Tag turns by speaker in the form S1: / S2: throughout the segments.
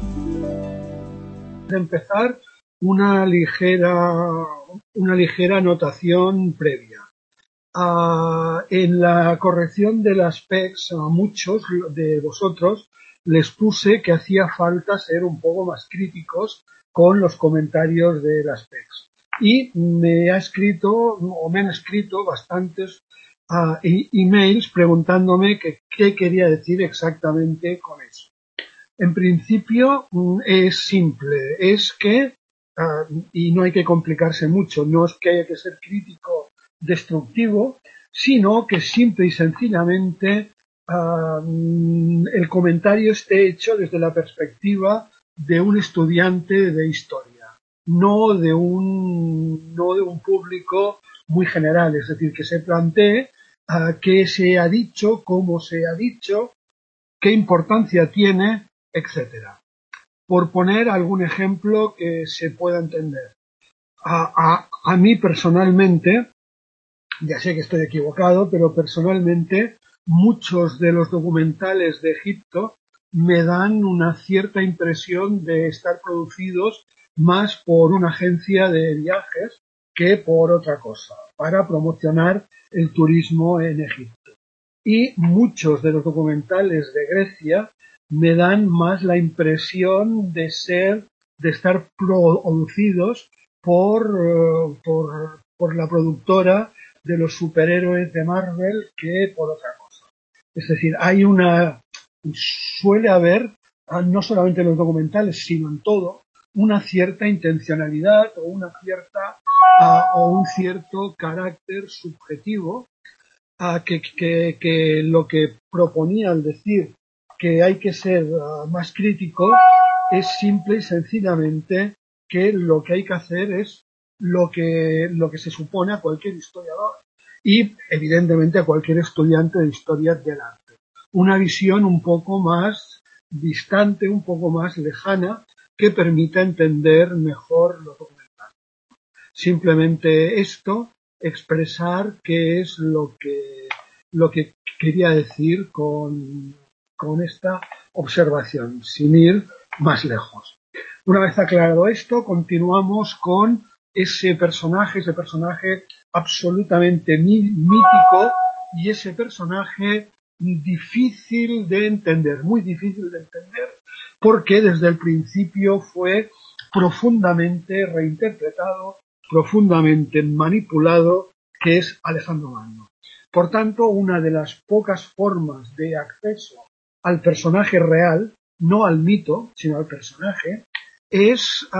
S1: De empezar, una ligera anotación previa. En la corrección de las PECs, a muchos de vosotros les puse que hacía falta ser un poco más críticos con los comentarios de las PECs. Y me han escrito bastantes emails preguntándome qué quería decir exactamente con eso. En principio es simple, es que, y no hay que complicarse mucho, no es que haya que ser crítico destructivo, sino que simple y sencillamente el comentario esté hecho desde la perspectiva de un estudiante de historia, no de un público muy general, es decir, que se plantee qué se ha dicho, cómo se ha dicho, qué importancia tiene, etcétera. Por poner algún ejemplo que se pueda entender. A mí personalmente, ya sé que estoy equivocado, pero personalmente muchos de los documentales de Egipto me dan una cierta impresión de estar producidos más por una agencia de viajes que por otra cosa, para promocionar el turismo en Egipto. Y muchos de los documentales de Grecia me dan más la impresión de estar producidos por la productora de los superhéroes de Marvel que por otra cosa. Es decir, suele haber, no solamente en los documentales, sino en todo, una cierta intencionalidad o un cierto carácter subjetivo que lo que proponía al decir que hay que ser más crítico es simple y sencillamente que lo que hay que hacer es lo que se supone a cualquier historiador y evidentemente a cualquier estudiante de historia del arte. Una visión un poco más distante, un poco más lejana, que permita entender mejor los documentales. Simplemente esto, expresar qué es lo que quería decir con esta observación, sin ir más lejos. Una vez aclarado esto, continuamos con ese personaje absolutamente mítico y ese personaje difícil de entender, muy difícil de entender, porque desde el principio fue profundamente reinterpretado, profundamente manipulado, que es Alejandro Magno. Por tanto, una de las pocas formas de acceso al personaje real, no al mito, sino al personaje, es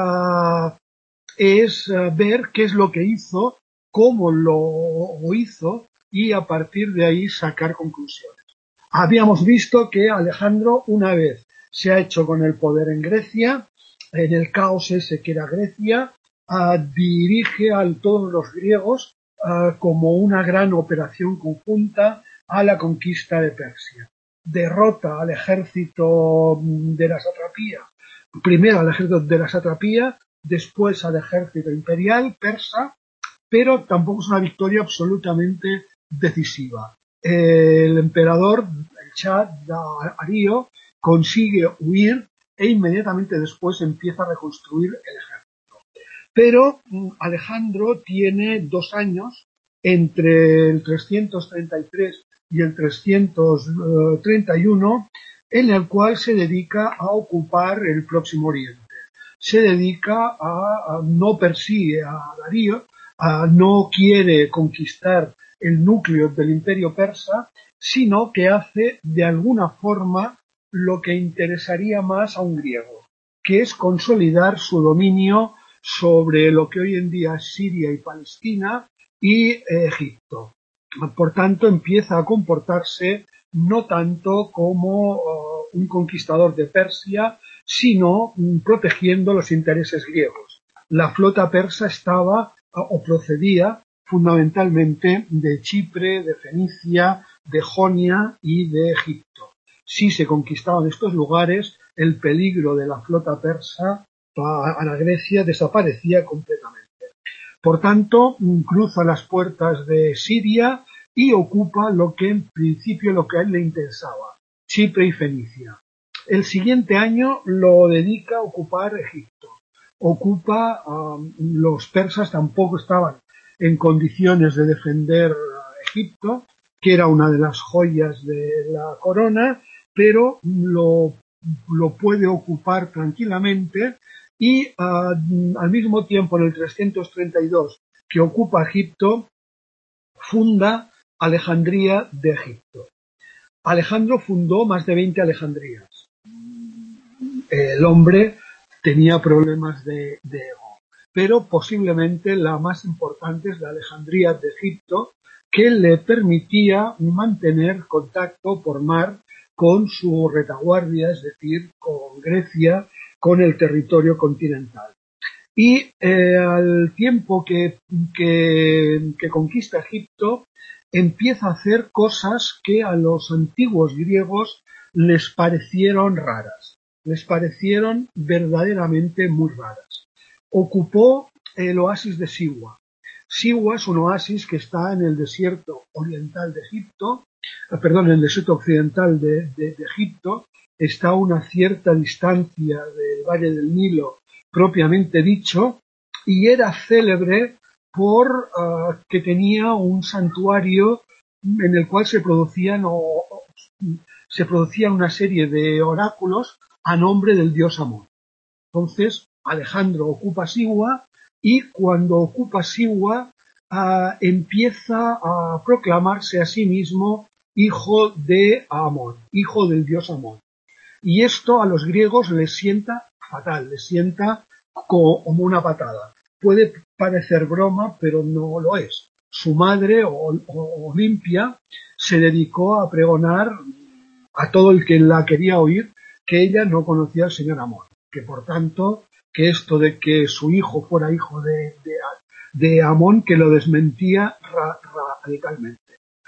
S1: ver qué es lo que hizo, cómo lo hizo y a partir de ahí sacar conclusiones. Habíamos visto que Alejandro, una vez se ha hecho con el poder en Grecia, en el caos ese que era Grecia, dirige a todos los griegos como una gran operación conjunta a la conquista de Persia. Derrota al ejército de la satrapía, primero al ejército de la satrapía, después al ejército imperial persa, pero tampoco es una victoria absolutamente decisiva. El emperador, el Shah Darío, consigue huir e inmediatamente después empieza a reconstruir el ejército. Pero Alejandro tiene 2 años entre el 333 y el 331 en el cual se dedica a ocupar el Próximo Oriente. Se dedica no persigue a Darío, no quiere conquistar el núcleo del imperio persa, sino que hace de alguna forma lo que interesaría más a un griego, que es consolidar su dominio sobre lo que hoy en día es Siria y Palestina y Egipto. Por tanto, empieza a comportarse no tanto como un conquistador de Persia, sino protegiendo los intereses griegos. La flota persa estaba o procedía fundamentalmente de Chipre, de Fenicia, de Jonia y de Egipto. Si se conquistaban estos lugares, el peligro de la flota persa a la Grecia desaparecía completamente. Por tanto, cruza las puertas de Siria y ocupa lo que en principio lo que a él le interesaba, Chipre y Fenicia. El siguiente año lo dedica a ocupar Egipto. Los persas tampoco estaban en condiciones de defender Egipto, que era una de las joyas de la corona, pero lo puede ocupar tranquilamente y al mismo tiempo en el 332 que ocupa Egipto, funda Alejandría de Egipto. Alejandro fundó más de 20 Alejandrías. El hombre tenía problemas de ego, pero posiblemente la más importante es la Alejandría de Egipto, que le permitía mantener contacto por mar con su retaguardia, es decir, con Grecia, con el territorio continental. Y al tiempo que conquista Egipto, empieza a hacer cosas que a los antiguos griegos les parecieron raras, les parecieron verdaderamente muy raras. Ocupó el oasis de Siwa. Siwa es un oasis que está en el desierto oriental de Egipto, en el desierto occidental de Egipto, está a una cierta distancia del Valle del Nilo propiamente dicho, y era célebre por que tenía un santuario en el cual se producía una serie de oráculos a nombre del dios Amón. Entonces, Alejandro ocupa Siwa y cuando ocupa Siwa empieza a proclamarse a sí mismo hijo de Amón, hijo del dios Amón. Y esto a los griegos les sienta fatal, les sienta como una patada. Puede parecer broma, pero no lo es. Su madre, Olimpia, se dedicó a pregonar a todo el que la quería oír que ella no conocía al señor Amón, que por tanto, que esto de que su hijo fuera hijo de Amón, que lo desmentía radicalmente.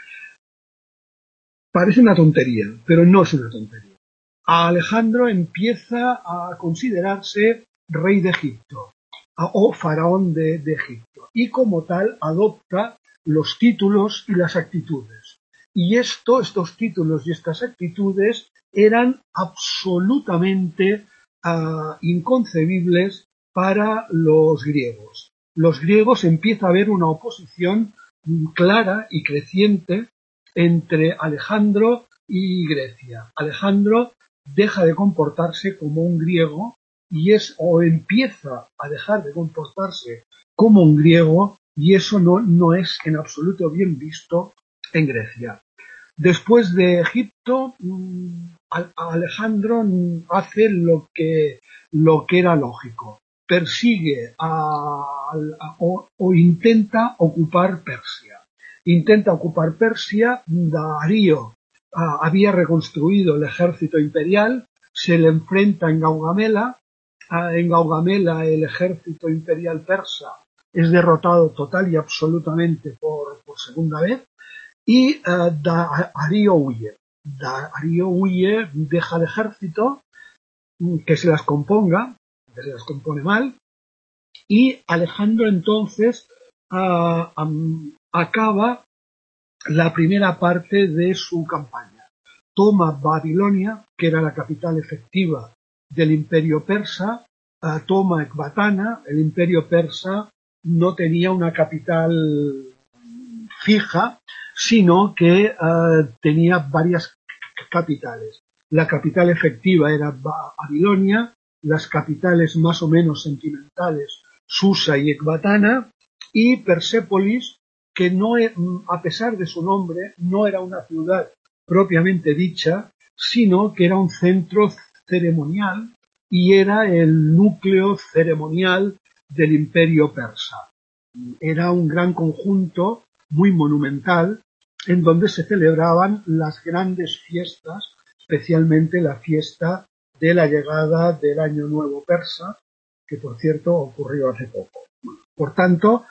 S1: Parece una tontería, pero no es una tontería. Alejandro empieza a considerarse rey de Egipto o faraón de Egipto y como tal adopta los títulos y las actitudes. Y estos títulos y estas actitudes eran absolutamente inconcebibles para los griegos. Los griegos empieza a haber una oposición clara y creciente entre Alejandro y Grecia. Alejandro deja de comportarse como un griego o empieza a dejar de comportarse como un griego y eso no es en absoluto bien visto en Grecia. Después de Egipto, Alejandro hace lo que era lógico. Persigue o intenta ocupar Persia. Darío había reconstruido el ejército imperial, se le enfrenta en Gaugamela. En Gaugamela el ejército imperial persa es derrotado total y absolutamente por segunda vez y Darío huye. Darío huye, deja el ejército que se las compone mal y Alejandro entonces acaba la primera parte de su campaña. Toma Babilonia, que era la capital efectiva del imperio persa, toma Ecbatana. El imperio persa no tenía una capital fija, sino que tenía varias capitales. La capital efectiva era Babilonia, las capitales más o menos sentimentales, Susa y Ecbatana, y Persépolis, que a pesar de su nombre, no era una ciudad propiamente dicha, sino que era un centro ceremonial y era el núcleo ceremonial del imperio persa. Era un gran conjunto muy monumental en donde se celebraban las grandes fiestas, especialmente la fiesta de la llegada del Año Nuevo persa, que por cierto ocurrió hace poco. Por tanto,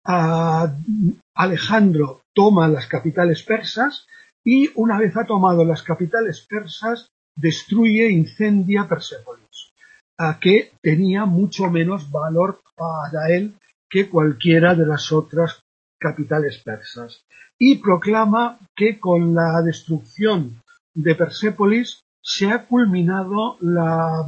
S1: Alejandro toma las capitales persas y una vez ha tomado las capitales persas destruye, incendia Persépolis, que tenía mucho menos valor para él que cualquiera de las otras capitales persas, y proclama que con la destrucción de Persépolis se ha culminado la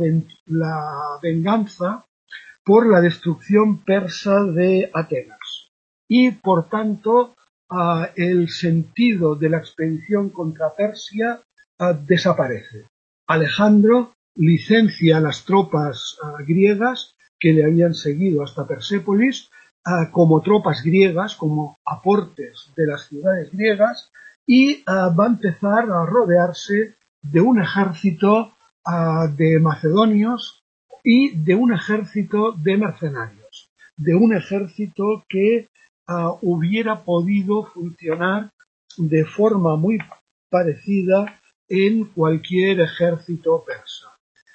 S1: venganza por la destrucción persa de Atenas y, por tanto, el sentido de la expedición contra Persia desaparece. Alejandro licencia a las tropas griegas que le habían seguido hasta Persépolis como tropas griegas, como aportes de las ciudades griegas, y va a empezar a rodearse de un ejército de macedonios y de un ejército de mercenarios, de un ejército que hubiera podido funcionar de forma muy parecida en cualquier ejército persa.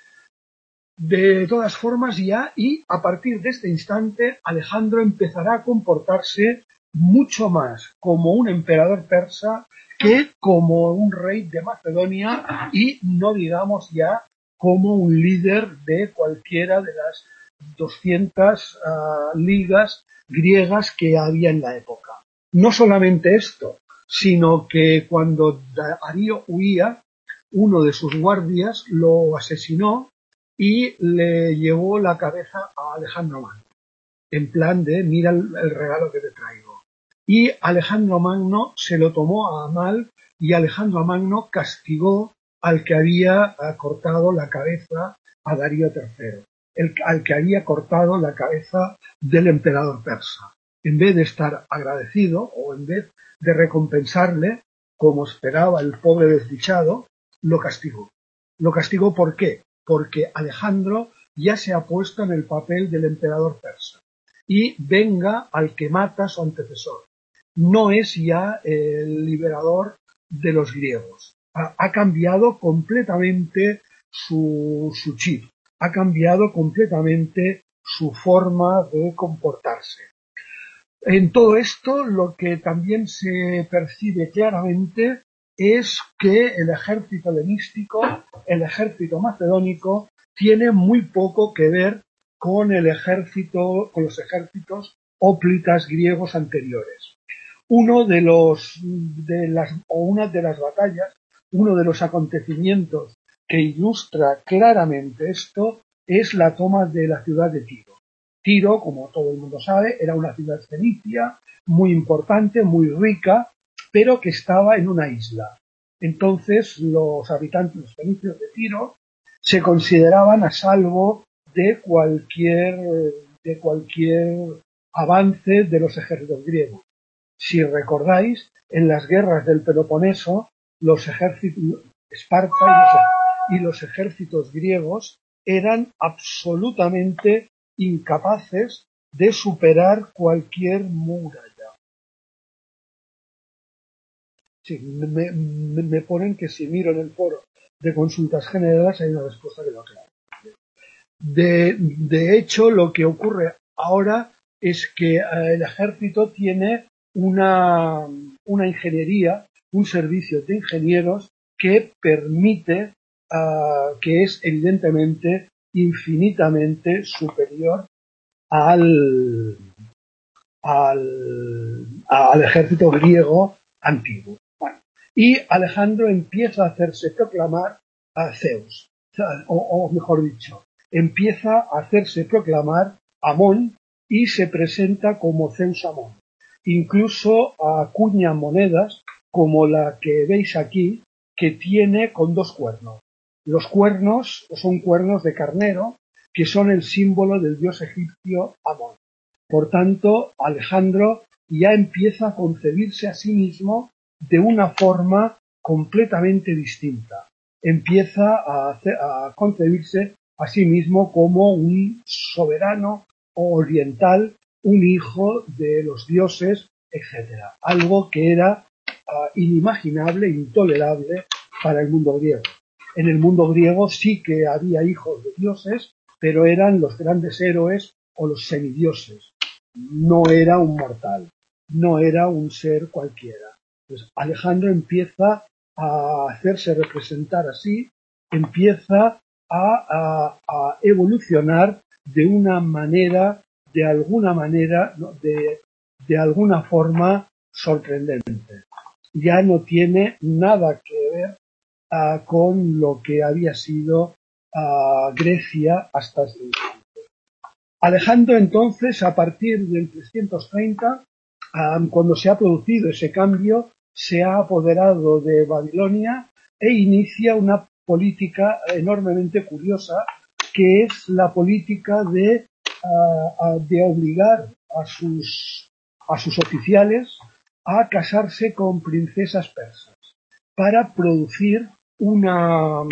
S1: De todas formas, ya y a partir de este instante, Alejandro empezará a comportarse mucho más como un emperador persa que como un rey de Macedonia y no digamos ya como un líder de cualquiera de las 200 ligas griegas que había en la época. No solamente esto, sino que cuando Darío huía, uno de sus guardias lo asesinó y le llevó la cabeza a Alejandro Magno, en plan de mira el regalo que te traigo. Y Alejandro Magno se lo tomó a mal y Alejandro Magno castigó al que había cortado la cabeza a Darío III, al que había cortado la cabeza del emperador persa. En vez de estar agradecido o en vez de recompensarle, como esperaba el pobre desdichado, lo castigó. ¿Lo castigó por qué? Porque Alejandro ya se ha puesto en el papel del emperador persa y venga al que mata a su antecesor. No es ya el liberador de los griegos. Ha cambiado completamente su chip, ha cambiado completamente su forma de comportarse. En todo esto, lo que también se percibe claramente es que el ejército helenístico, el ejército macedónico, tiene muy poco que ver con el ejército, con los ejércitos hóplitas griegos anteriores. Una de las batallas, uno de los acontecimientos que ilustra claramente esto es la toma de la ciudad de Tiro. Tiro, como todo el mundo sabe, era una ciudad fenicia muy importante, muy rica, pero que estaba en una isla. Entonces, los habitantes, los fenicios de Tiro, se consideraban a salvo de cualquier avance de los ejércitos griegos. Si recordáis, en las guerras del Peloponeso, los ejércitos Esparta y los ejércitos griegos eran absolutamente incapaces de superar cualquier muralla. Sí, me ponen que si miro en el foro de consultas generales hay una respuesta que lo aclara. De hecho, lo que ocurre ahora es que el ejército tiene una ingeniería, un servicio de ingenieros que permite, que es evidentemente infinitamente superior al ejército griego antiguo. Bueno, y Alejandro empieza a hacerse proclamar a Zeus, o mejor dicho, empieza a hacerse proclamar Amón y se presenta como Zeus Amón. Incluso acuña monedas como la que veis aquí, que tiene con dos cuernos. Los cuernos son cuernos de carnero, que son el símbolo del dios egipcio Amón. Por tanto, Alejandro ya empieza a concebirse a sí mismo de una forma completamente distinta. Empieza a concebirse a sí mismo como un soberano oriental, un hijo de los dioses, etc. Algo que era inimaginable, intolerable para el mundo griego. En el mundo griego sí que había hijos de dioses, pero eran los grandes héroes o los semidioses. No era un mortal, no era un ser cualquiera. Pues Alejandro empieza a hacerse representar así, empieza a evolucionar de una manera, de alguna forma sorprendente. Ya no tiene nada que ver con lo que había sido Grecia hasta ese momento. Alejandro entonces, a partir del 330, cuando se ha producido ese cambio, se ha apoderado de Babilonia e inicia una política enormemente curiosa, que es la política de obligar a sus oficiales a casarse con princesas persas para producir una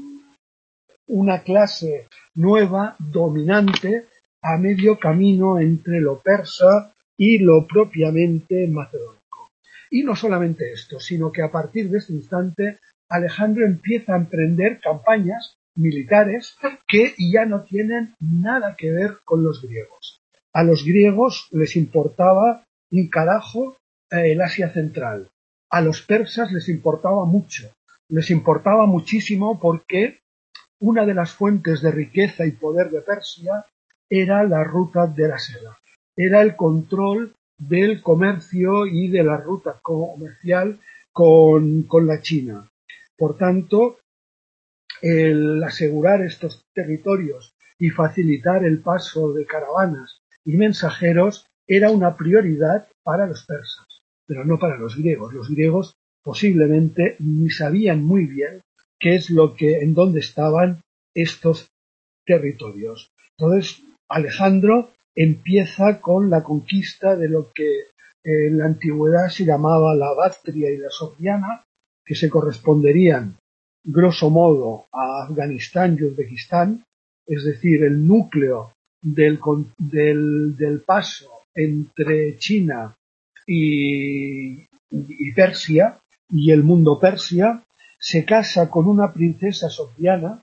S1: clase nueva, dominante, a medio camino entre lo persa y lo propiamente macedónico. Y no solamente esto, sino que a partir de este instante Alejandro empieza a emprender campañas militares que ya no tienen nada que ver con los griegos. A los griegos les importaba un carajo el Asia Central. A los persas les importaba mucho. Les importaba muchísimo porque una de las fuentes de riqueza y poder de Persia era la ruta de la seda. Era el control del comercio y de la ruta comercial con la China. Por tanto, el asegurar estos territorios y facilitar el paso de caravanas y mensajeros era una prioridad para los persas, pero no para los griegos. Los griegos posiblemente ni sabían muy bien en dónde estaban estos territorios. Entonces, Alejandro empieza con la conquista de lo que en la antigüedad se llamaba la Bactria y la Sogdiana, que se corresponderían grosso modo a Afganistán y Uzbekistán, es decir, el núcleo del paso entre China y Persia y el mundo persia. Se casa con una princesa sogdiana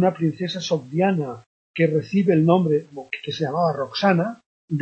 S1: que recibe el nombre que se llamaba Roxana,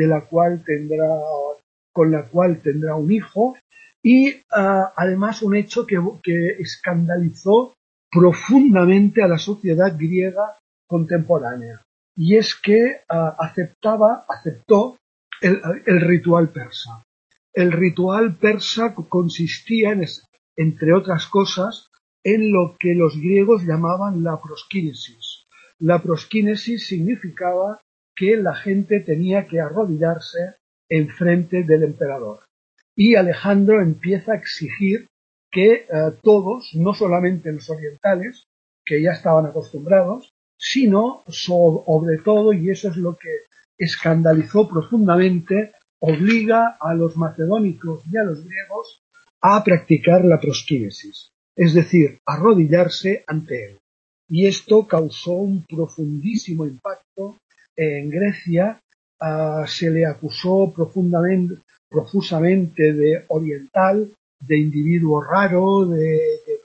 S1: con la cual tendrá un hijo, y además un hecho que escandalizó profundamente a la sociedad griega contemporánea, y es que aceptó el ritual persa. El ritual persa consistía, entre otras cosas, en lo que los griegos llamaban la proskinesis. La proskinesis significaba que la gente tenía que arrodillarse enfrente del emperador. Y Alejandro empieza a exigir que todos, no solamente los orientales, que ya estaban acostumbrados, sino sobre todo, y eso es lo que escandalizó profundamente, obliga a los macedónicos y a los griegos a practicar la proskinesis, es decir, arrodillarse ante él. Y esto causó un profundísimo impacto en Grecia. Se le acusó profusamente de oriental, de individuo raro, de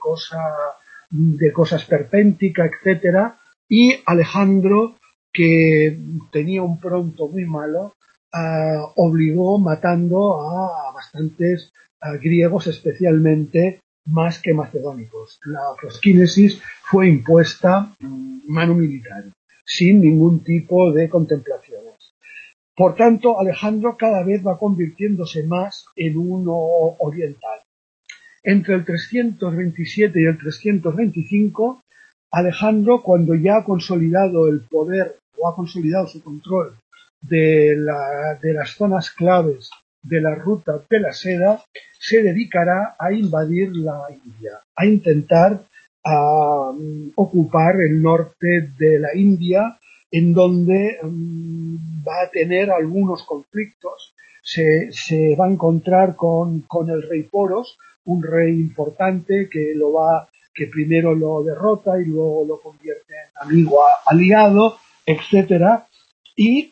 S1: cosa esperpéntica, etcétera. Y Alejandro, que tenía un pronto muy malo, obligó matando a bastantes griegos, especialmente más que macedónicos. La proskinesis fue impuesta mano militar, sin ningún tipo de contemplaciones. Por tanto, Alejandro cada vez va convirtiéndose más en uno oriental. Entre el 327 y el 325, Alejandro, cuando ya ha consolidado el poder o ha consolidado su control de las zonas claves de la ruta de la seda, se dedicará a invadir la India, a intentar ocupar el norte de la India, en donde va a tener algunos conflictos. Se va a encontrar con el rey Poros, un rey importante que primero lo derrota y luego lo convierte en amigo aliado, etcétera, y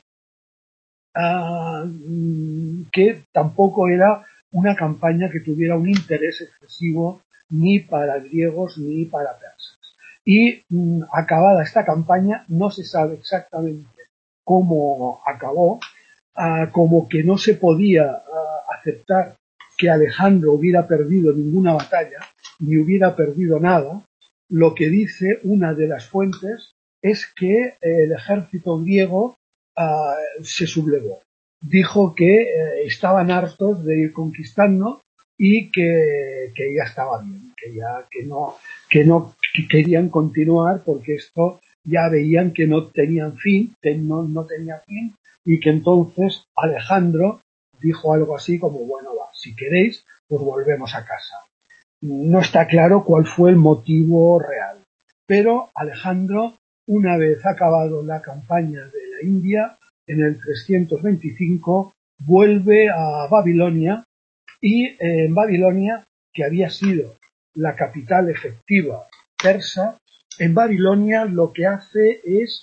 S1: que tampoco era una campaña que tuviera un interés excesivo ni para griegos ni para persas. Y acabada esta campaña, no se sabe exactamente cómo acabó, como que no se podía aceptar que Alejandro hubiera perdido ninguna batalla, ni hubiera perdido nada. Lo que dice una de las fuentes es que el ejército griego se sublevó. Dijo que estaban hartos de ir conquistando y que ya estaba bien, que no querían continuar porque esto ya veían que no tenían fin, no tenía fin, y que entonces Alejandro dijo algo así como, bueno, va, si queréis, pues volvemos a casa. No está claro cuál fue el motivo real, pero Alejandro, una vez acabado la campaña de la India, en el 325 vuelve a Babilonia y en Babilonia, que había sido la capital efectiva persa, en Babilonia lo que hace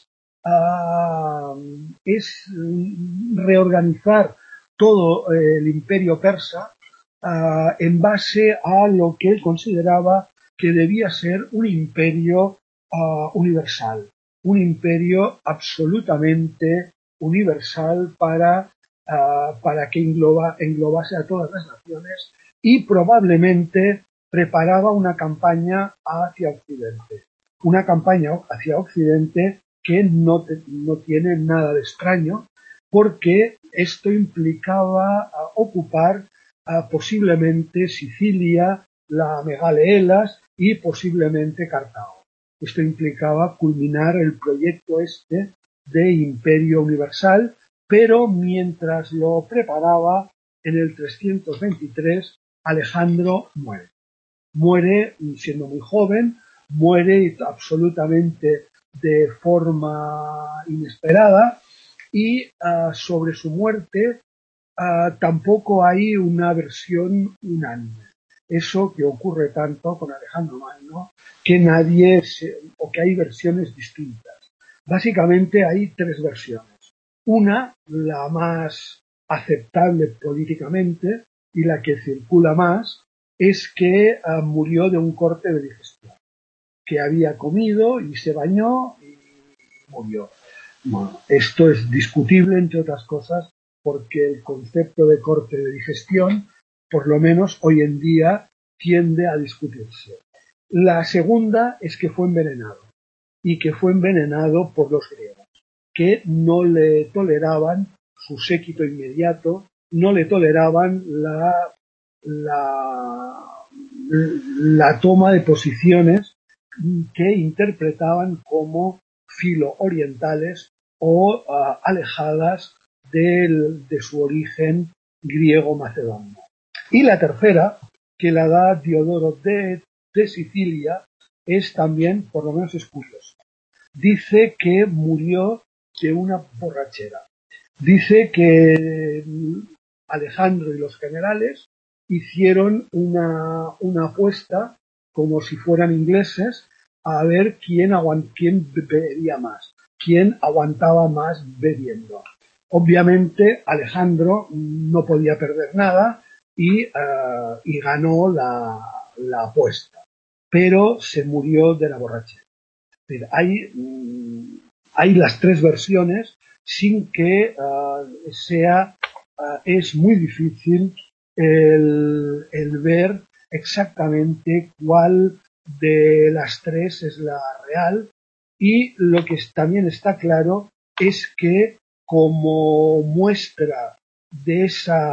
S1: es reorganizar todo el imperio persa en base a lo que él consideraba que debía ser un imperio universal, un imperio absolutamente universal para que englobase a todas las naciones y probablemente preparaba una campaña hacia Occidente. Una campaña hacia Occidente que no tiene nada de extraño porque esto implicaba ocupar posiblemente Sicilia, la Megaleelas y posiblemente Cartago. Esto implicaba culminar el proyecto este de imperio universal, pero mientras lo preparaba, en el 323, Alejandro muere. Muere siendo muy joven, muere absolutamente de forma inesperada y sobre su muerte tampoco hay una versión unánime. Eso que ocurre tanto con Alejandro Magno, o que hay versiones distintas. Básicamente hay tres versiones. Una, la más aceptable políticamente y la que circula más, es que murió de un corte de digestión, que había comido y se bañó y murió. Bueno, esto es discutible, entre otras cosas, porque el concepto de corte de digestión, por lo menos hoy en día, tiende a discutirse. La segunda es que fue envenenado, y que fue envenenado por los griegos, que no le toleraban su séquito inmediato, no le toleraban la toma de posiciones que interpretaban como filo-orientales o alejadas de su origen griego-macedonio. Y la tercera, que la da Diodoro de Sicilia, es también, por lo menos es curioso. Dice que murió de una borrachera. Dice que Alejandro y los generales hicieron una apuesta, como si fueran ingleses, a ver quién bebería más, quién aguantaba más bebiendo. Obviamente Alejandro no podía perder nada y ganó la apuesta, pero se murió de la borrachera. Es decir, hay las tres versiones sin que es muy difícil el ver exactamente cuál de las tres es la real, y lo que también está claro es que como muestra de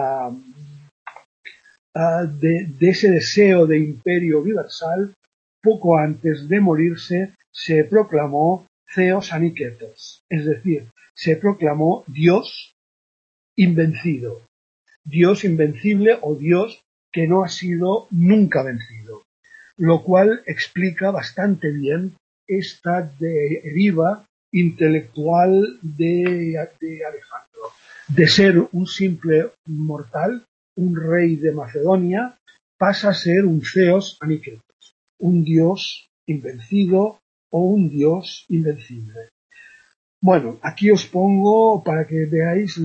S1: ese deseo de imperio universal, poco antes de morirse se proclamó Theos Aniketos, es decir, se proclamó Dios invencido, Dios invencible o Dios que no ha sido nunca vencido, lo cual explica bastante bien esta deriva intelectual de Alejandro, de ser un simple mortal, un rey de Macedonia, pasa a ser un Theos Aniketos, un dios invencido o un dios invencible. Bueno, aquí os pongo para que veáis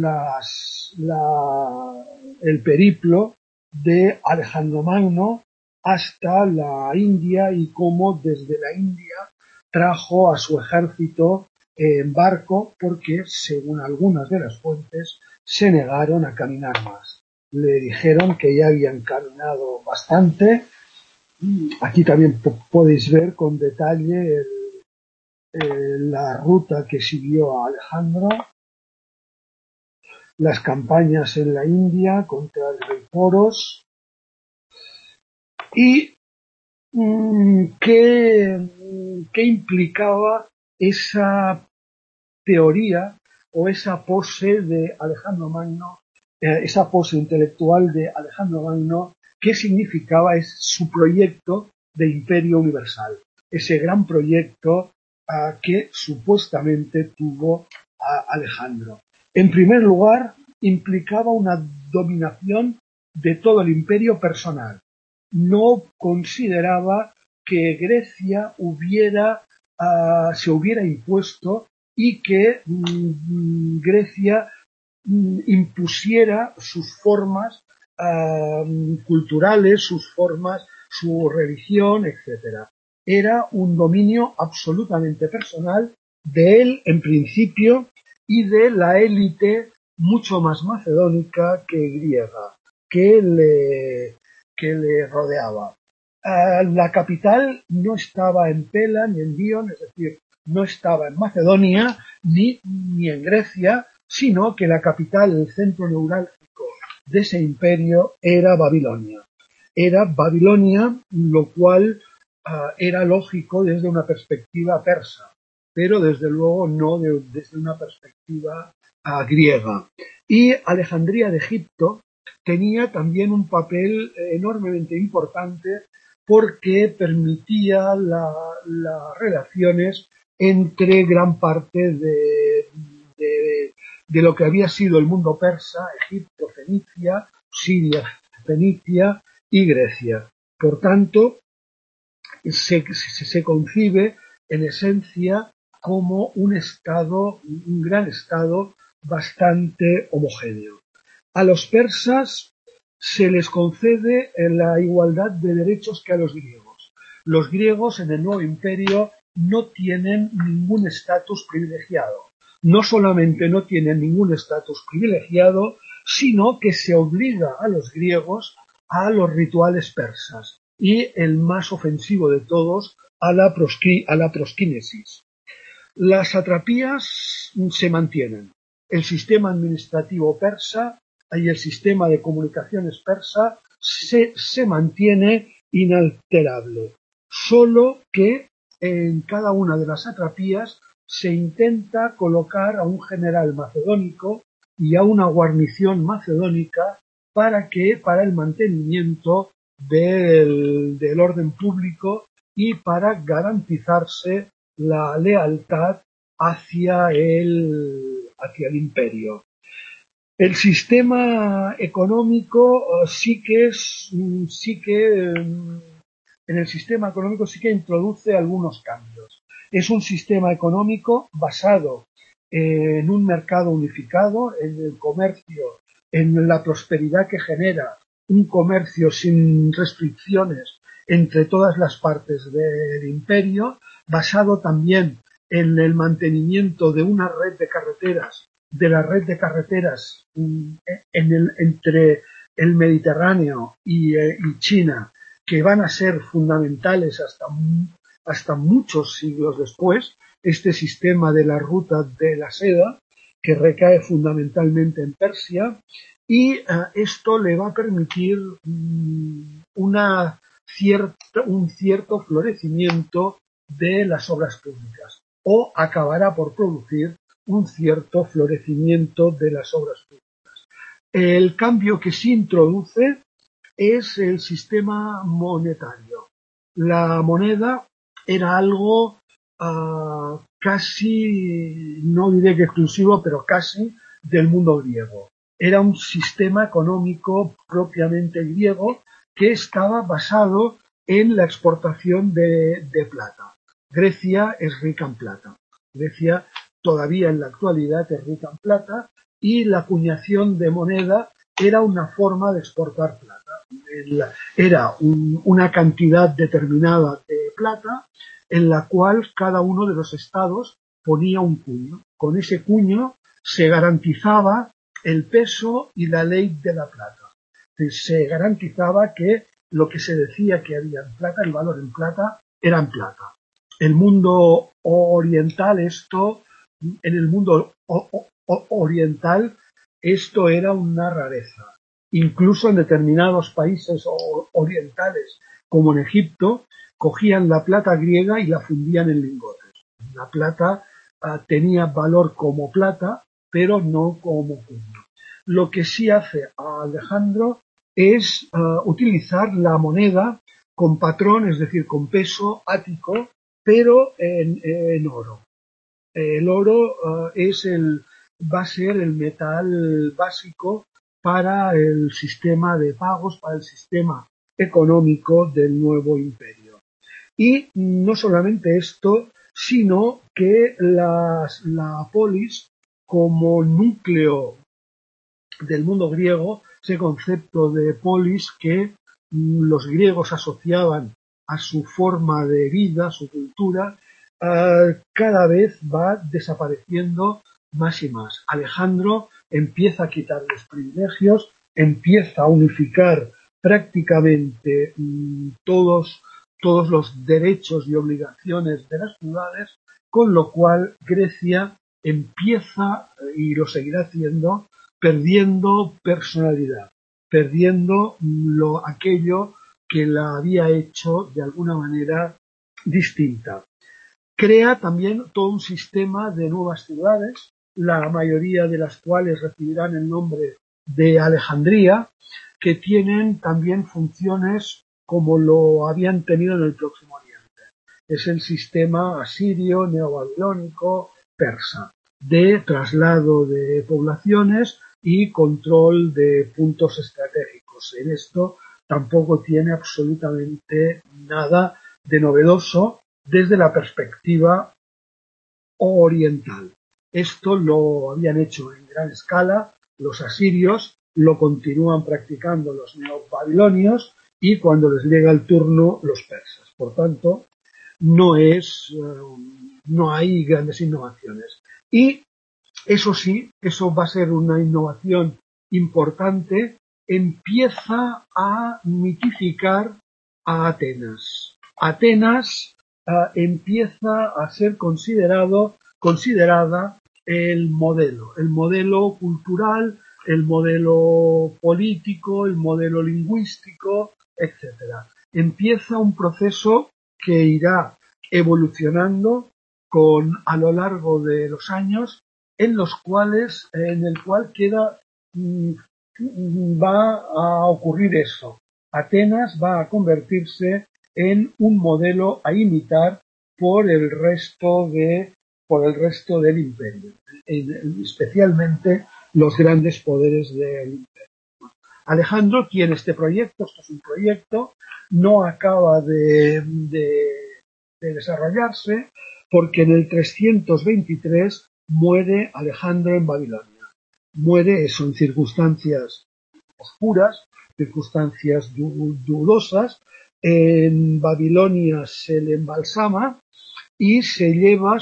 S1: el periplo de Alejandro Magno hasta la India y cómo desde la India trajo a su ejército en barco porque, según algunas de las fuentes, se negaron a caminar más. Le dijeron que ya habían caminado bastante. Aquí también podéis ver con detalle la ruta que siguió Alejandro, las campañas en la India contra el rey Poros, y qué implicaba esa teoría o esa pose de Alejandro Magno, esa pose intelectual de Alejandro Magno, qué significaba su proyecto de imperio universal, ese gran proyecto que supuestamente tuvo Alejandro. En primer lugar, implicaba una dominación de todo el imperio personal. No consideraba que Grecia se hubiera impuesto y que Grecia impusiera sus formas culturales, sus formas, su religión, etcétera. Era un dominio absolutamente personal de él en principio y de la élite mucho más macedónica que griega que le rodeaba. La capital no estaba en Pela ni en Dion, es decir, no estaba en Macedonia ni en Grecia, sino que la capital, el centro neurálgico de ese imperio era Babilonia. Era Babilonia, lo cual era lógico desde una perspectiva persa, pero desde luego no desde una perspectiva griega. Y Alejandría de Egipto tenía también un papel enormemente importante porque permitía las relaciones entre gran parte de lo que había sido el mundo persa, Egipto, Fenicia, Siria, Fenicia y Grecia. Por tanto, se concibe en esencia como un gran estado bastante homogéneo. A los persas se les concede la igualdad de derechos que a los griegos. Los griegos en el nuevo imperio no tienen ningún estatus privilegiado. No solamente no tienen ningún estatus privilegiado, sino que se obliga a los griegos a los rituales persas y el más ofensivo de todos a la prosquínesis. Las satrapías se mantienen. El sistema administrativo persa y el sistema de comunicaciones persa se mantiene inalterable, solo que en cada una de las satrapías se intenta colocar a un general macedónico y a una guarnición macedónica para el mantenimiento del orden público y para garantizarse la lealtad hacia el imperio. El sistema económico en el sistema económico sí que introduce algunos cambios. Es un sistema económico basado en un mercado unificado, en el comercio, en la prosperidad que genera un comercio sin restricciones entre todas las partes del imperio, basado también en el mantenimiento de una red de carreteras, entre el Mediterráneo y China, que van a ser fundamentales hasta muchos siglos después. Este sistema de la ruta de la seda, que recae fundamentalmente en Persia, y esto le va a permitir un cierto florecimiento de las obras públicas, o acabará por producir un cierto florecimiento de las obras públicas. El cambio que se introduce es el sistema monetario. La moneda era algo casi, no diré que exclusivo, pero casi del mundo griego. Era un sistema económico propiamente griego que estaba basado en la exportación de plata. Grecia es rica en plata. Grecia todavía en la actualidad es rica en plata y la acuñación de moneda era una forma de exportar plata. Era una cantidad determinada de plata en la cual cada uno de los estados ponía un cuño. Con ese cuño se garantizaba el peso y la ley de la plata. Se garantizaba que lo que se decía que había en plata, el valor en plata, era en plata. El mundo oriental, en el mundo oriental, esto era una rareza. Incluso en determinados países orientales, como en Egipto, cogían la plata griega y la fundían en lingotes. La plata tenía valor como plata, pero no como cuño. Lo que sí hace a Alejandro es utilizar la moneda con patrón, es decir, con peso ático, pero en oro. El oro va a ser el metal básico para el sistema de pagos, para el sistema económico del nuevo imperio. Y no solamente esto, sino que la polis, como núcleo del mundo griego, ese concepto de polis que los griegos asociaban a su forma de vida, su cultura, cada vez va desapareciendo más y más. Alejandro empieza a quitar los privilegios, empieza a unificar prácticamente todos los derechos y obligaciones de las ciudades, con lo cual Grecia empieza, y lo seguirá haciendo, perdiendo personalidad, perdiendo aquello que la había hecho de alguna manera distinta. Crea también todo un sistema de nuevas ciudades, la mayoría de las cuales recibirán el nombre de Alejandría, que tienen también funciones como lo habían tenido en el Próximo Oriente. Es el sistema asirio, neobabilónico, persa, de traslado de poblaciones y control de puntos estratégicos. En esto tampoco tiene absolutamente nada de novedoso desde la perspectiva oriental. Esto lo habían hecho en gran escala los asirios, lo continúan practicando los neobabilonios y cuando les llega el turno los persas. Por tanto, no hay grandes innovaciones. Y eso sí, eso va a ser una innovación importante, empieza a mitificar a Atenas. Atenas empieza a ser considerada el modelo cultural, el modelo político, el modelo lingüístico, etcétera. Empieza un proceso que irá evolucionando a lo largo de los años, en el cual va a ocurrir eso. Atenas va a convertirse en un modelo a imitar por el resto del imperio, especialmente los grandes poderes del imperio. Alejandro tiene este proyecto, esto es un proyecto, no acaba de desarrollarse porque en el 323 muere Alejandro en Babilonia. Muere eso en circunstancias oscuras, circunstancias dudosas. En Babilonia se le embalsama y se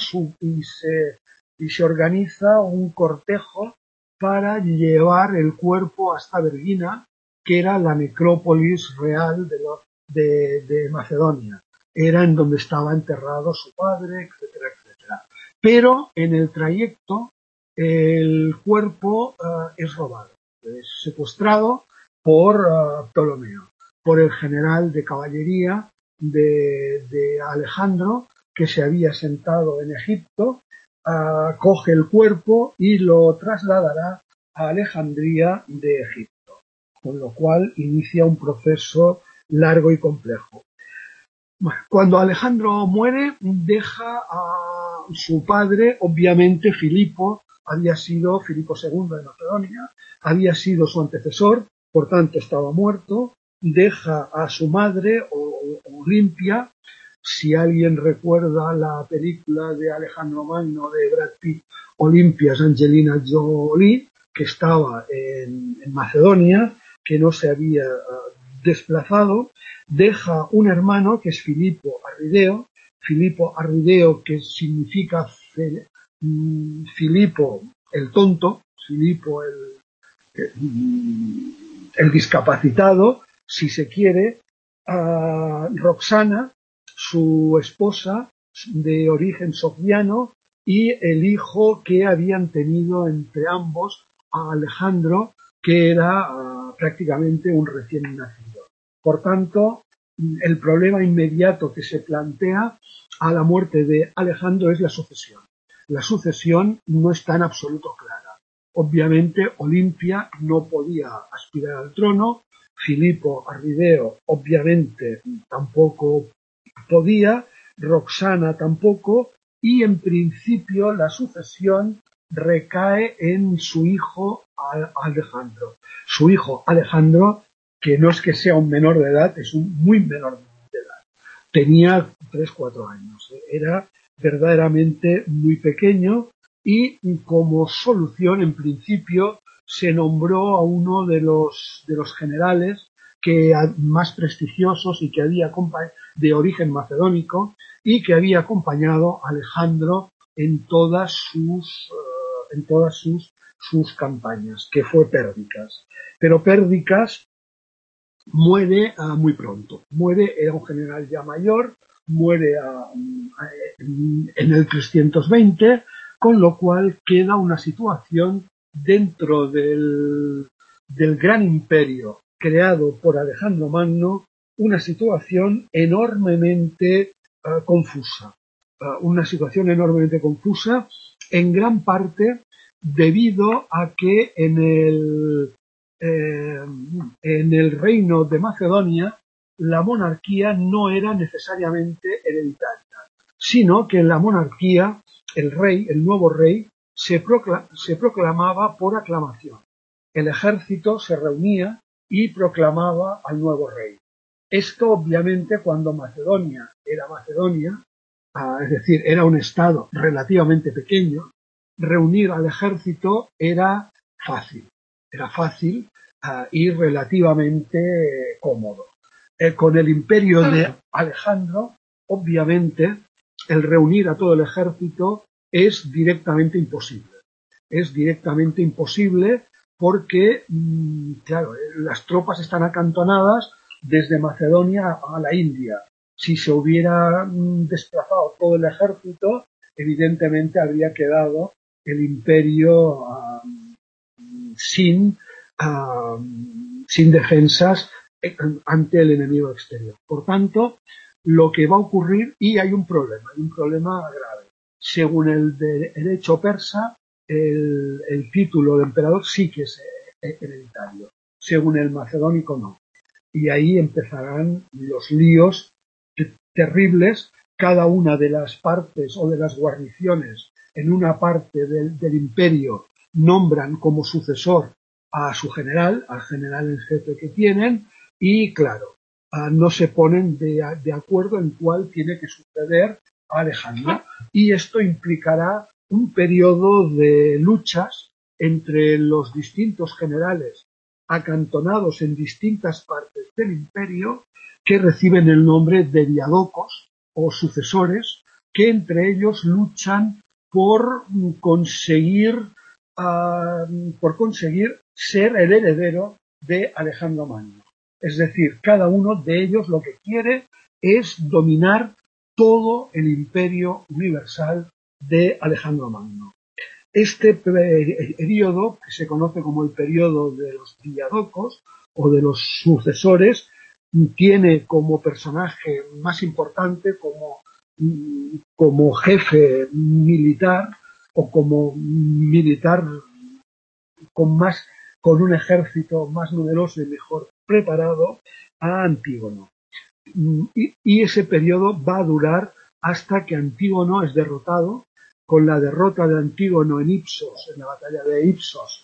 S1: organiza un cortejo para llevar el cuerpo hasta Vergina, que era la necrópolis real de Macedonia. Era en donde estaba enterrado su padre, etcétera, etcétera. Pero en el trayecto el cuerpo es robado, es secuestrado por Ptolomeo, por el general de caballería de Alejandro, que se había sentado en Egipto, coge el cuerpo y lo trasladará a Alejandría de Egipto, con lo cual inicia un proceso largo y complejo. Bueno, cuando Alejandro muere, deja a su padre, obviamente Filipo Filipo II de Macedonia, había sido su antecesor, por tanto estaba muerto, deja a su madre, Olimpia. Si alguien recuerda la película de Alejandro Magno de Brad Pitt, Olimpia, es Angelina Jolie, que estaba en Macedonia, que no se había desplazado, deja un hermano que es Filipo Arrideo, que significa Filipo el tonto, Filipo el discapacitado, si se quiere, Roxana, su esposa, de origen sogdiano, y el hijo que habían tenido entre ambos, a Alejandro, que era prácticamente un recién nacido. Por tanto, el problema inmediato que se plantea a la muerte de Alejandro es la sucesión. La sucesión no está en absoluto clara. Obviamente Olimpia no podía aspirar al trono, Filipo Arrideo obviamente tampoco podía, Roxana tampoco, y en principio la sucesión recae en su hijo Alejandro. Su hijo Alejandro, que no es que sea un menor de edad, es un muy menor de edad. Tenía 3-4 años. Era verdaderamente muy pequeño y como solución, en principio, se nombró a uno de los generales que más prestigiosos y que había de origen macedónico y que había acompañado a Alejandro en todas sus campañas, que fue Pérdicas. Pero Pérdicas muere muy pronto. Muere, era un general ya mayor, muere en el 320, con lo cual queda una situación dentro del gran imperio creado por Alejandro Magno, una situación enormemente confusa. Una situación enormemente confusa, en gran parte debido a que en el reino de Macedonia la monarquía no era necesariamente hereditaria, sino que en la monarquía el rey, el nuevo rey, se proclamaba por aclamación. El ejército se reunía y proclamaba al nuevo rey. Esto obviamente cuando Macedonia, es decir, era un estado relativamente pequeño, reunir al ejército era fácil y relativamente cómodo. Con el imperio de Alejandro, obviamente, el reunir a todo el ejército es directamente imposible. Es directamente imposible porque, claro, las tropas están acantonadas desde Macedonia a la India. Si se hubiera desplazado todo el ejército, evidentemente habría quedado el imperio sin defensas ante el enemigo exterior. Por tanto, lo que va a ocurrir, y hay un problema grave. Según el derecho persa, el título de emperador sí que es hereditario. Según el macedónico, no. Y ahí empezarán los líos terribles. Cada una de las partes o de las guarniciones en una parte del imperio nombran como sucesor a su general, al general en jefe que tienen, y claro, no se ponen de acuerdo en cuál tiene que suceder a Alejandro. Y esto implicará un periodo de luchas entre los distintos generales acantonados en distintas partes del imperio que reciben el nombre de diadocos o sucesores, que entre ellos luchan por conseguir ser el heredero de Alejandro Magno. Es decir, cada uno de ellos lo que quiere es dominar todo el imperio universal de Alejandro Magno. Este periodo, que se conoce como el periodo de los diadocos o de los sucesores, tiene como personaje más importante, como jefe militar o como militar con un ejército más numeroso y mejor preparado, a Antígono. Y ese periodo va a durar hasta que Antígono es derrotado. Con la derrota de Antígono en Ipsos, en la batalla de Ipsos,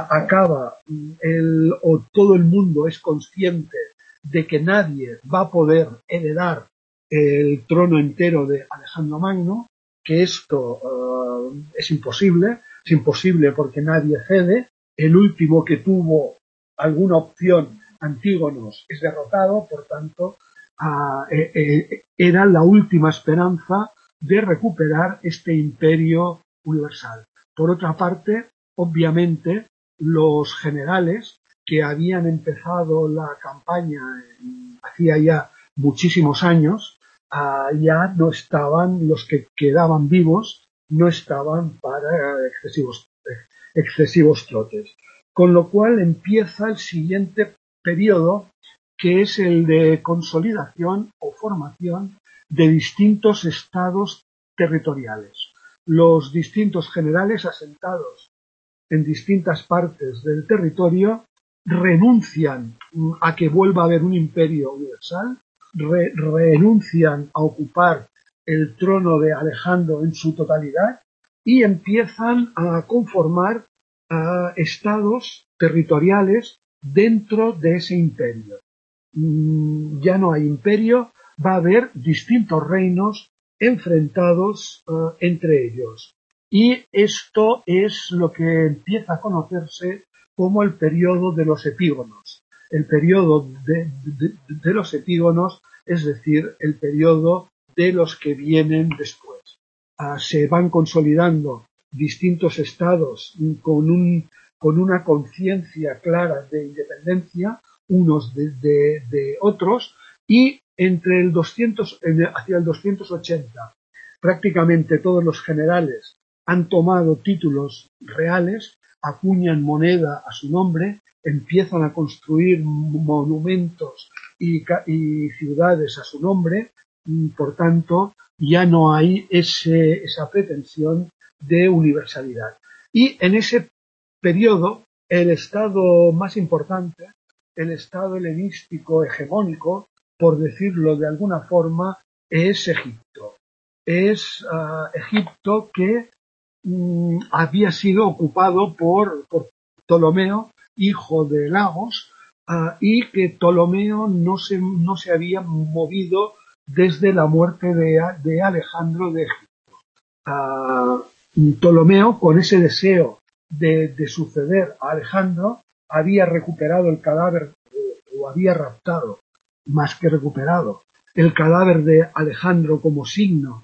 S1: todo el mundo es consciente de que nadie va a poder heredar el trono entero de Alejandro Magno, que esto es imposible porque nadie cede. El último que tuvo alguna opción, Antígonos, es derrotado, por tanto, era la última esperanza de recuperar este imperio universal. Por otra parte, obviamente, los generales que habían empezado la campaña hacía ya muchísimos años, ya no estaban, los que quedaban vivos, no estaban para excesivos trotes. Con lo cual empieza el siguiente periodo, que es el de consolidación o formación de distintos estados territoriales. Los distintos generales asentados en distintas partes del territorio renuncian a que vuelva a haber un imperio universal, renuncian a ocupar el trono de Alejandro en su totalidad y empiezan a conformar estados territoriales dentro de ese imperio. Ya no hay imperio, va a haber distintos reinos enfrentados entre ellos. Y esto es lo que empieza a conocerse como el periodo de los epígonos. El periodo de los epígonos, es decir, el periodo de los que vienen después. Se van consolidando distintos estados con una conciencia clara de independencia unos de otros, y entre el 200, hacia el 280 prácticamente todos los generales han tomado títulos reales, acuñan moneda a su nombre, empiezan a construir monumentos y ciudades a su nombre. Por tanto, ya no hay esa pretensión de universalidad. Y en ese periodo, el estado más importante, el estado helenístico hegemónico, por decirlo de alguna forma, es Egipto. Es Egipto que había sido ocupado por Ptolomeo, hijo de Lagos, y que Ptolomeo no se había movido desde la muerte de Alejandro de Egipto. Ptolomeo, con ese deseo de suceder a Alejandro, había recuperado el cadáver, o había raptado, más que recuperado, el cadáver de Alejandro como signo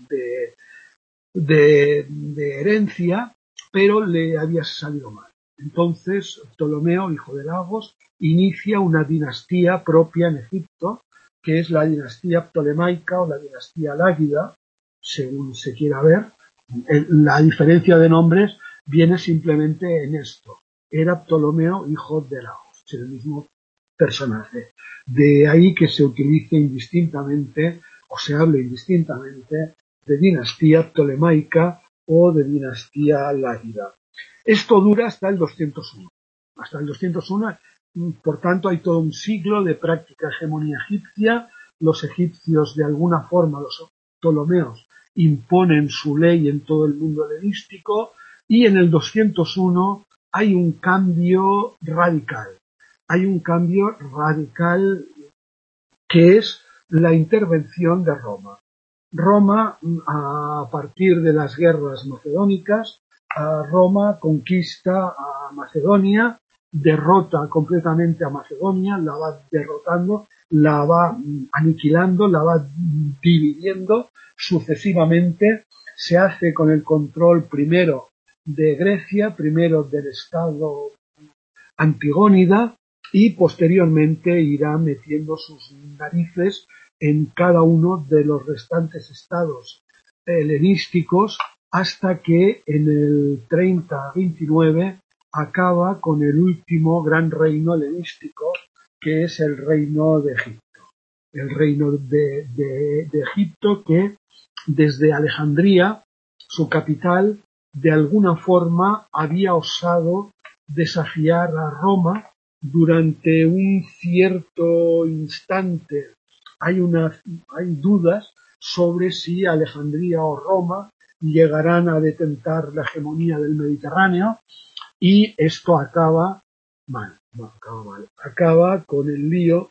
S1: de herencia, pero le había salido mal. Entonces Ptolomeo, hijo de Lagos, inicia una dinastía propia en Egipto, que es la dinastía ptolemaica o la dinastía láguida, según se quiera ver. La diferencia de nombres viene simplemente en esto. Era Ptolomeo, hijo de Lagos, es el mismo personaje. De ahí que se utilice indistintamente, o se hable indistintamente, de dinastía ptolemaica o de dinastía láguida. Esto dura hasta el 201. Hasta el 201, por tanto, hay todo un siglo de práctica hegemonía egipcia. Los egipcios, de alguna forma, los ptolomeos, imponen su ley en todo el mundo helenístico, y en el 201 hay un cambio radical. Hay un cambio radical que es la intervención de Roma. Roma, a partir de las guerras macedónicas, Roma conquista a Macedonia, derrota completamente a Macedonia, la va derrotando, la va aniquilando, la va dividiendo sucesivamente. Se hace con el control primero de Grecia, primero del estado Antigónida, y posteriormente irá metiendo sus narices en cada uno de los restantes estados helenísticos, hasta que en el 30-29 acaba con el último gran reino helenístico, que es el reino de Egipto. El reino de Egipto, que desde Alejandría, su capital, de alguna forma había osado desafiar a Roma durante un cierto instante. Hay dudas sobre si Alejandría o Roma llegarán a detentar la hegemonía del Mediterráneo, y esto acaba mal. Acaba con el lío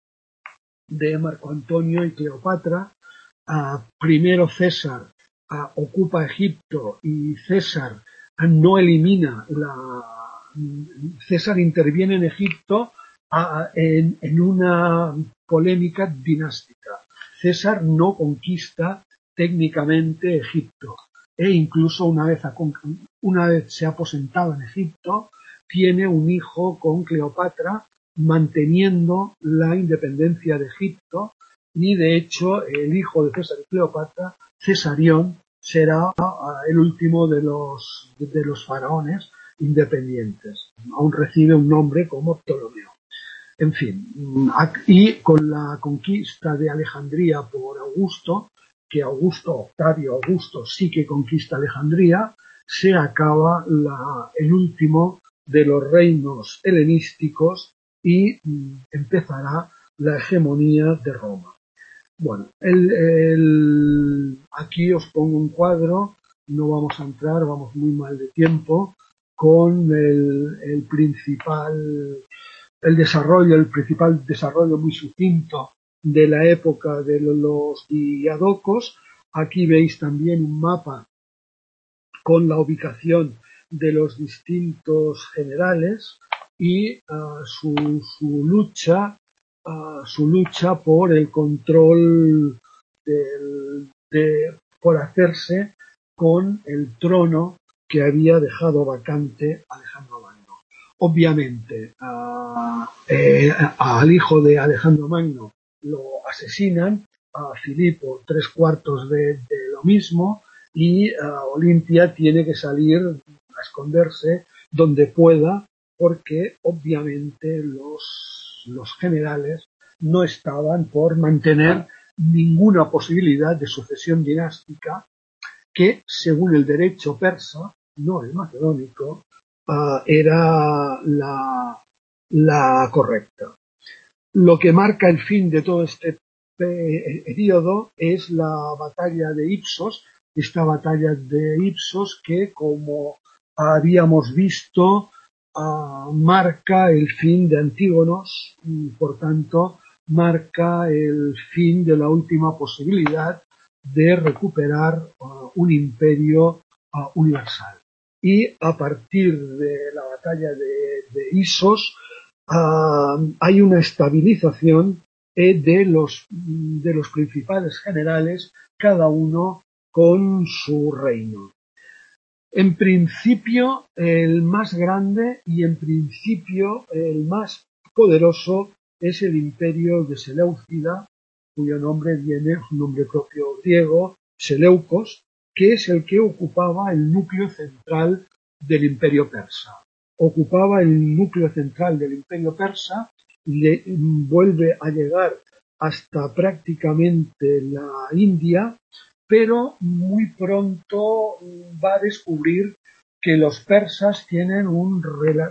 S1: de Marco Antonio y Cleopatra. Primero César ocupa Egipto y César no elimina César interviene en Egipto en una polémica dinástica. César no conquista técnicamente Egipto, e incluso una vez se ha aposentado en Egipto, tiene un hijo con Cleopatra, manteniendo la independencia de Egipto, y de hecho el hijo de César y Cleopatra, Cesarión, será el último de los faraones independientes. Aún recibe un nombre como Ptolomeo. En fin, y con la conquista de Alejandría por Augusto, que Octavio Augusto sí que conquista Alejandría, se acaba el último de los reinos helenísticos y empezará la hegemonía de Roma. Bueno, aquí os pongo un cuadro, no vamos a entrar, vamos muy mal de tiempo, con el principal desarrollo muy sucinto de la época de los diadocos. Aquí veis también un mapa con la ubicación de los distintos generales y su lucha por el control por hacerse con el trono que había dejado vacante Alejandro Magno. Obviamente, al hijo de Alejandro Magno lo asesinan, a Filipo 3/4 de lo mismo, y Olimpia tiene que salir a esconderse donde pueda, porque obviamente los generales no estaban por mantener ninguna posibilidad de sucesión dinástica que, según el derecho persa, no el macedónico, era la correcta. Lo que marca el fin de todo este periodo es la batalla de Ipsos, esta batalla de Ipsos que, como habíamos visto, marca el fin de Antígonos y, por tanto, marca el fin de la última posibilidad de recuperar un imperio universal. Y a partir de la batalla de Issos hay una estabilización de los principales generales, cada uno con su reino. En principio, el más grande y en principio el más poderoso es el imperio de Seleucida, cuyo nombre viene, su nombre propio griego, Seleucos, que es el que ocupaba el núcleo central del imperio persa. Ocupaba el núcleo central del imperio persa, vuelve a llegar hasta prácticamente la India, pero muy pronto va a descubrir que los persas tienen un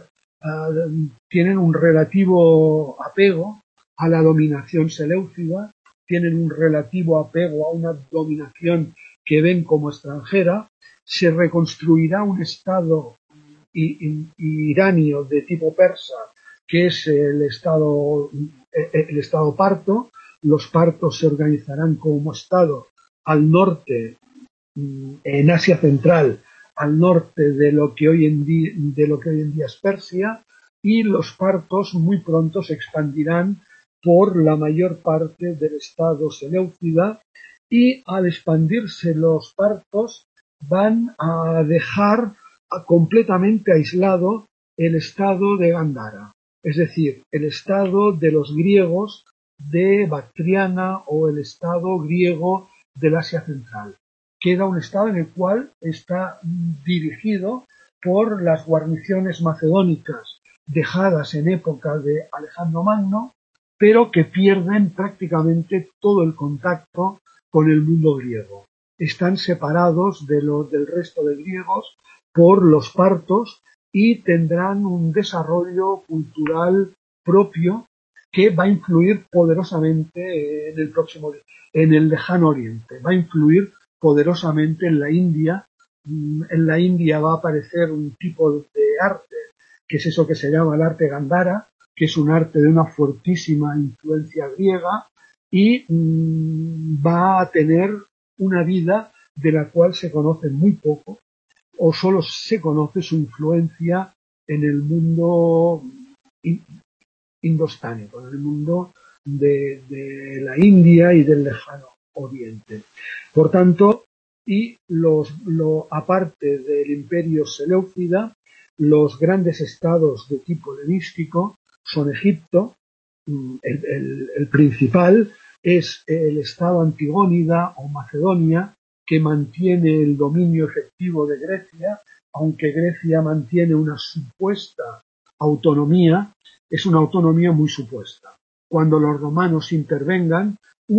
S1: relativo apego a la dominación seleucida, tienen un relativo apego a una dominación que ven como extranjera. Se reconstruirá un estado iranio de tipo persa, que es el estado parto. Los partos se organizarán como estado al norte, en Asia Central, al norte de lo que hoy en día es Persia, y los partos muy pronto se expandirán por la mayor parte del estado seleucida, y al expandirse los partos van a dejar completamente aislado el estado de Gandhara, es decir, el estado de los griegos de Bactriana o el estado griego del Asia Central. Queda un estado en el cual está dirigido por las guarniciones macedónicas dejadas en época de Alejandro Magno, pero que pierden prácticamente todo el contacto con el mundo griego. Están separados del resto de griegos por los partos y tendrán un desarrollo cultural propio que va a influir poderosamente en el lejano oriente, va a influir poderosamente en la India. En la India va a aparecer un tipo de arte, que es eso que se llama el arte Gandhara, que es un arte de una fuertísima influencia griega, y va a tener una vida de la cual se conoce muy poco, o solo se conoce su influencia en el mundo indostánico, en el mundo de la India y del lejano oriente. Por tanto, aparte del imperio seleucida, los grandes estados de tipo helenístico son Egipto, el principal es el estado Antigónida o Macedonia, que mantiene el dominio efectivo de Grecia, aunque Grecia mantiene una supuesta autonomía, es una autonomía muy supuesta. Cuando los romanos intervengan,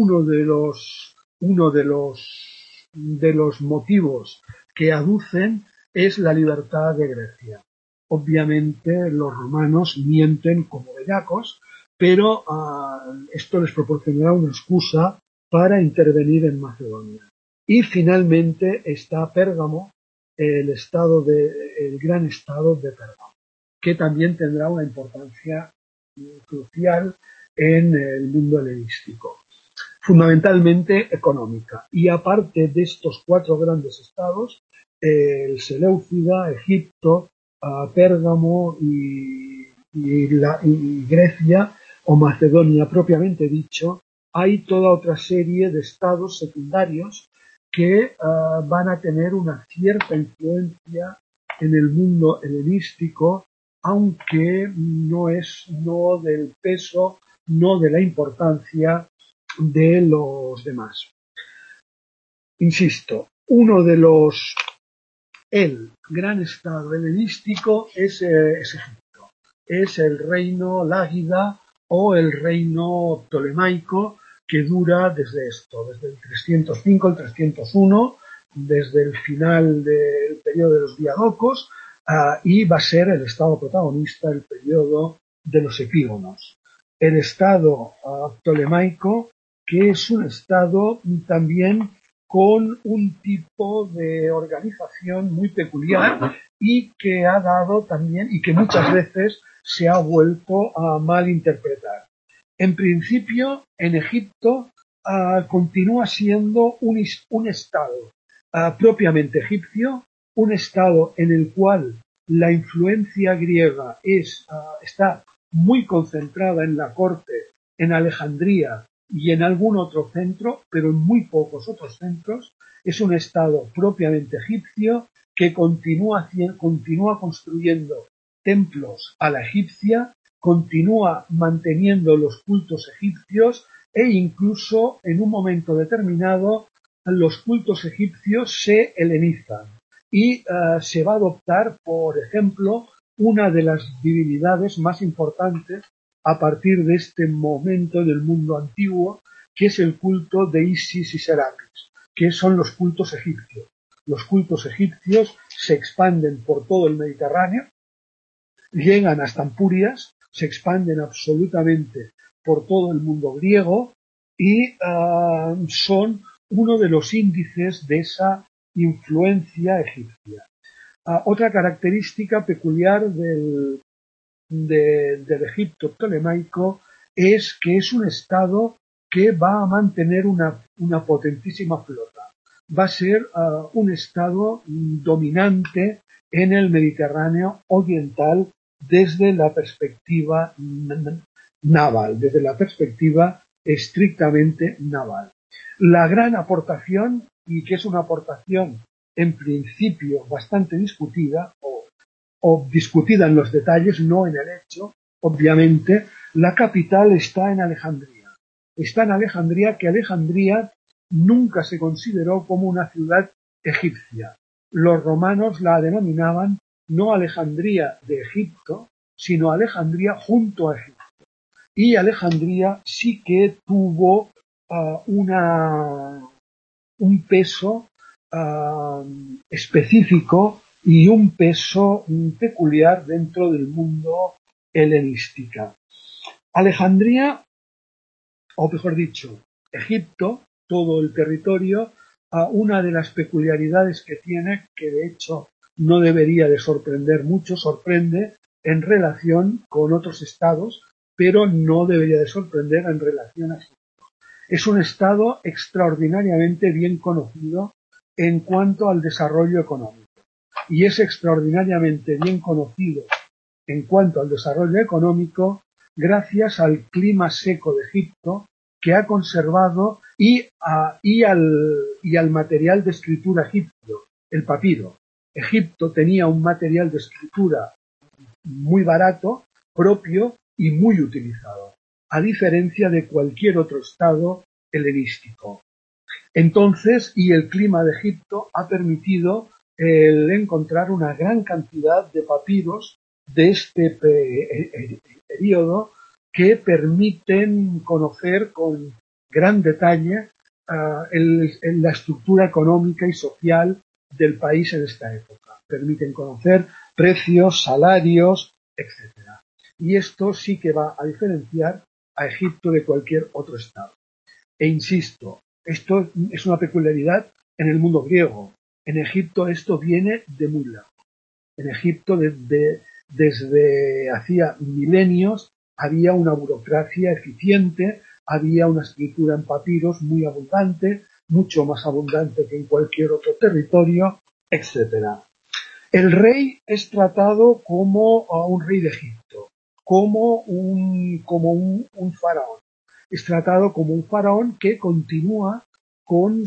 S1: uno de los motivos que aducen es la libertad de Grecia. Obviamente los romanos mienten como bellacos, pero esto les proporcionará una excusa para intervenir en Macedonia. Y finalmente está Pérgamo, el gran estado de Pérgamo, que también tendrá una importancia crucial en el mundo helenístico, fundamentalmente económica. Y aparte de estos 4 grandes estados, el Seleucida, Egipto, Pérgamo y Grecia o Macedonia propiamente dicho, hay toda otra serie de estados secundarios que van a tener una cierta influencia en el mundo helenístico, aunque no del peso, no de la importancia de los demás. Insisto, el gran estado helenístico es Egipto, es el reino lágida o el reino ptolemaico que dura desde el 305 al 301, desde el final del periodo de los Diadocos, y va a ser el estado protagonista del periodo de los epígonos. El estado ptolemaico, que es un estado también con un tipo de organización muy peculiar y que ha dado también y que muchas veces se ha vuelto a malinterpretar. En principio, en Egipto continúa siendo un estado propiamente egipcio, un estado en el cual la influencia griega está muy concentrada en la corte, en Alejandría y en algún otro centro, pero en muy pocos otros centros. Es un estado propiamente egipcio que continúa construyendo templos a la egipcia, continúa manteniendo los cultos egipcios e incluso en un momento determinado los cultos egipcios se helenizan y se va a adoptar, por ejemplo, una de las divinidades más importantes a partir de este momento del mundo antiguo, que es el culto de Isis y Serapis, que son los cultos egipcios. Los cultos egipcios se expanden por todo el Mediterráneo, llegan hasta Ampurias, se expanden absolutamente por todo el mundo griego y son uno de los índices de esa influencia egipcia. Otra característica peculiar del Egipto ptolemaico es que es un estado que va a mantener una potentísima flota. Va a ser un estado dominante en el Mediterráneo oriental desde la perspectiva naval, desde la perspectiva estrictamente naval. La gran aportación, y que es una aportación en principio bastante discutida, o discutida en los detalles, no en el hecho, obviamente, la capital está en Alejandría. Está en Alejandría, que Alejandría nunca se consideró como una ciudad egipcia. Los romanos la denominaban no Alejandría de Egipto, sino Alejandría junto a Egipto. Y Alejandría sí que tuvo un peso específico y un peso peculiar dentro del mundo helenística. Alejandría, o mejor dicho, Egipto, todo el territorio, una de las peculiaridades que tiene, que de hecho no debería de sorprender mucho, sorprende en relación con otros estados, pero no debería de sorprender en relación a Egipto. Es un estado extraordinariamente bien conocido en cuanto al desarrollo económico. Y es extraordinariamente bien conocido en cuanto al desarrollo económico gracias al clima seco de Egipto, que ha conservado y al material de escritura egipcio, el papiro. Egipto tenía un material de escritura muy barato, propio y muy utilizado, a diferencia de cualquier otro estado helenístico. Entonces, y el clima de Egipto ha permitido el encontrar una gran cantidad de papiros de este periodo que permiten conocer con gran detalle la estructura económica y social del país en esta época. Permiten conocer precios, salarios, etcétera. Y esto sí que va a diferenciar a Egipto de cualquier otro estado. E insisto, esto es una peculiaridad en el mundo griego. En Egipto esto viene de muy lejos. En Egipto desde hacía milenios había una burocracia eficiente, había una escritura en papiros muy abundante, mucho más abundante que en cualquier otro territorio, etcétera. El rey es tratado como un rey de Egipto, como un faraón. Es tratado como un faraón que continúa con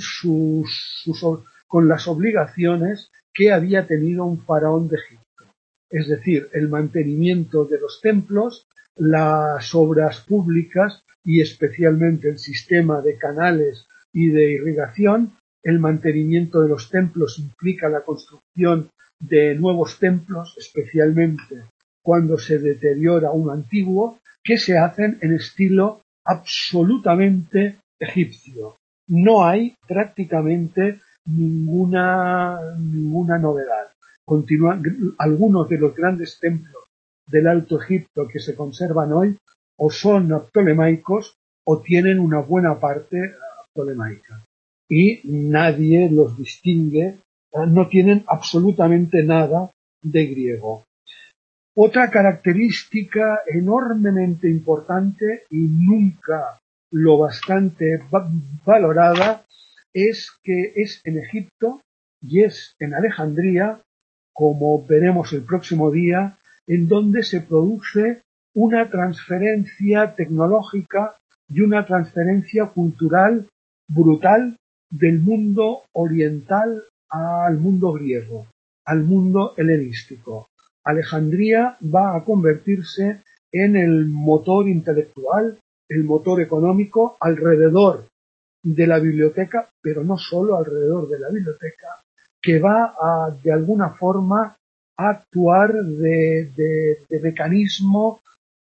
S1: con las obligaciones que había tenido un faraón de Egipto. Es decir, el mantenimiento de los templos, las obras públicas y especialmente el sistema de canales y de irrigación. El mantenimiento de los templos implica la construcción de nuevos templos, especialmente cuando se deteriora uno antiguo, que se hacen en estilo absolutamente egipcio. No hay prácticamente ninguna novedad. Algunos de los grandes templos del Alto Egipto que se conservan hoy o son ptolemaicos o tienen una buena parte ptolemaica. Y nadie los distingue, no tienen absolutamente nada de griego. Otra característica enormemente importante y nunca lo bastante valorada es que es en Egipto y es en Alejandría, como veremos el próximo día, en donde se produce una transferencia tecnológica y una transferencia cultural brutal del mundo oriental al mundo griego, al mundo helenístico. Alejandría va a convertirse en el motor intelectual, el motor económico alrededor de la biblioteca, pero no solo alrededor de la biblioteca, que va a, de alguna forma, a actuar de mecanismo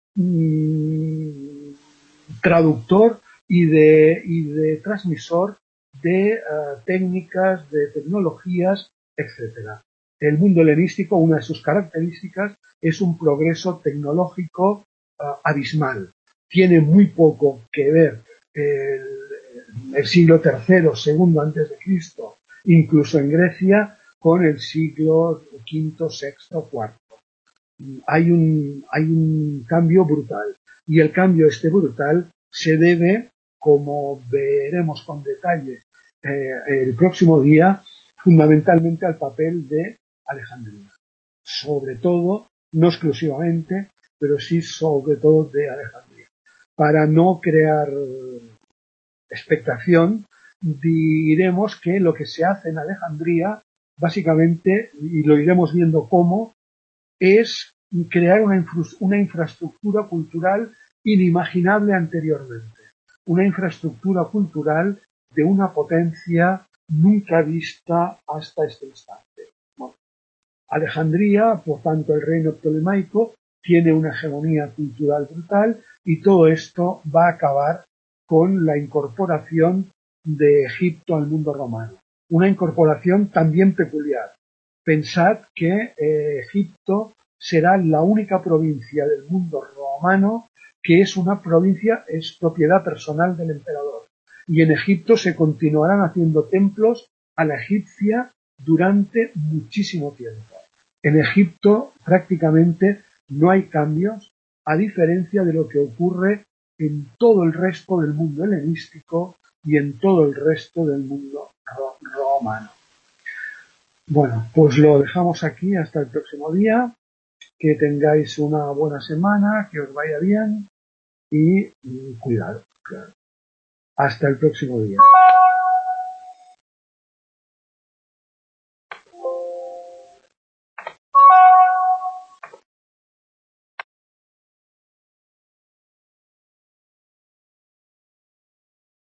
S1: traductor y de transmisor de técnicas, de tecnologías, etcétera. El mundo helenístico, una de sus características es un progreso tecnológico abismal. Tiene muy poco que ver el siglo III, segundo antes de Cristo, incluso en Grecia, con el siglo V, VI, IV. Hay un cambio brutal. Y el cambio brutal se debe, como veremos con detalle el próximo día, fundamentalmente al papel de Alejandría. Sobre todo, no exclusivamente, pero sí sobre todo de Alejandría. Para no crear expectación, diremos que lo que se hace en Alejandría, básicamente, y lo iremos viendo cómo, es crear una infraestructura cultural inimaginable anteriormente. Una infraestructura cultural de una potencia nunca vista hasta este instante. Bueno, Alejandría, por tanto el reino ptolemaico, tiene una hegemonía cultural brutal y todo esto va a acabar con la incorporación de Egipto al mundo romano. Una incorporación también peculiar. Pensad que Egipto será la única provincia del mundo romano que es una provincia, es propiedad personal del emperador. Y en Egipto se continuarán haciendo templos a la egipcia durante muchísimo tiempo. En Egipto prácticamente no hay cambios, a diferencia de lo que ocurre en todo el resto del mundo helenístico y en todo el resto del mundo romano. Bueno, pues lo dejamos aquí hasta el próximo día. Que tengáis una buena semana, que os vaya bien y cuidado. Hasta el próximo día.